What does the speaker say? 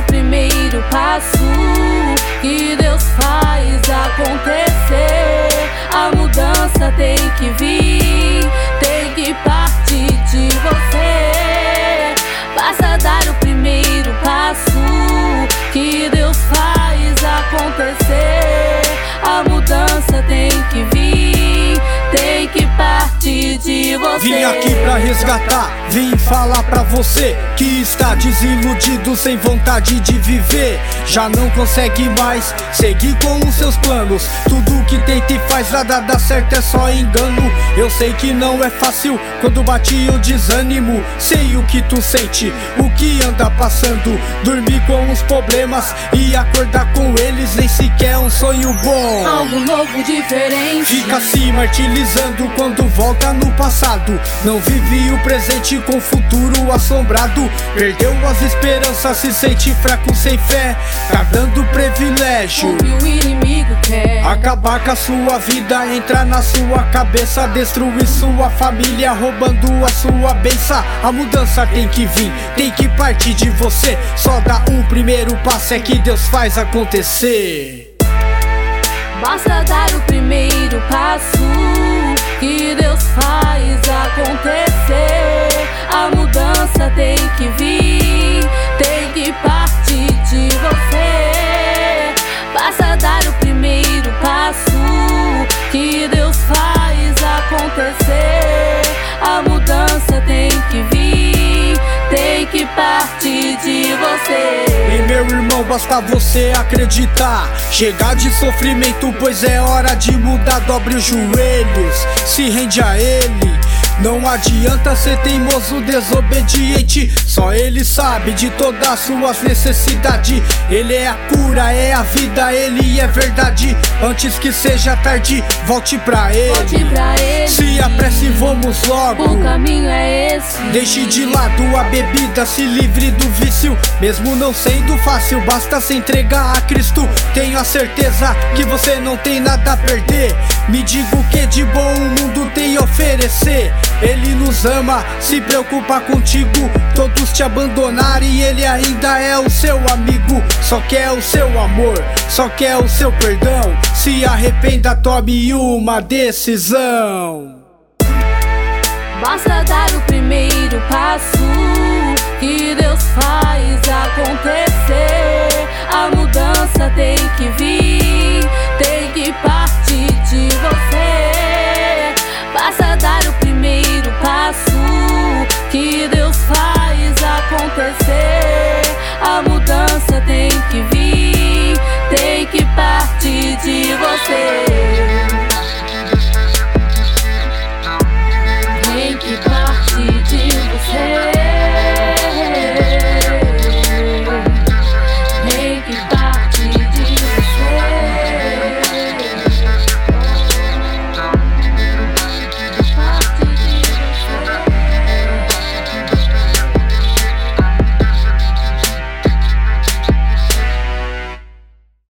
primeiro passo que Deus faz acontecer. A mudança tem que vir, tem que partir de você. Basta dar o primeiro passo que Deus faz acontecer. A mudança tem que vir, tem que partir de você. Vim aqui pra resgatar, vim falar pra você que está desiludido, sem vontade de viver. Já não consegue mais seguir com os seus planos. Tudo que tenta e faz nada dá certo, é só engano. Eu sei que não é fácil quando bate o desânimo. Sei o que tu sente, o que anda passando. Dormir com os problemas e acordar com eles, nem sequer é um sonho bom. Algo novo, diferente. Fica se martirizando quando volta no passado. Não vive o presente com o futuro assombrado. Perdeu as esperanças, se sente fraco sem fé. Tá dando privilégio, o que o inimigo quer. acabar com a sua vida, entrar na sua cabeça, destruir sua família, roubando a sua bênção. A mudança tem que vir, tem que partir de você. Só dá um primeiro passo é que Deus faz acontecer. Basta dar o primeiro passo que Deus faz acontecer. A mudança tem que vir, tem que partir de você. Basta dar o primeiro passo que Deus faz acontecer. A mudança tem que vir, tem que partir de você. Ei, meu irmão, basta você acreditar. Chega de sofrimento, pois é hora de mudar. Dobre os joelhos, se rende a Ele. Não adianta ser teimoso, desobediente. Só Ele sabe de todas as suas necessidades. Ele é a cura, é a vida, Ele é verdade. Antes que seja tarde, volte pra Ele. Volte pra Ele. Se apresse, vamos logo. O caminho é esse. Deixe de lado a bebida, se livre do vício. Mesmo não sendo fácil, basta se entregar a Cristo. Tenho a certeza que você não tem nada a perder. Me diga o que de bom o mundo tem a oferecer. Ele nos ama, se preocupa contigo. Todos te abandonaram e Ele ainda é o seu amigo. Só quer o seu amor, só quer o seu perdão. Se arrependa, tome uma decisão. Basta dar o primeiro passo que Deus faz acontecer.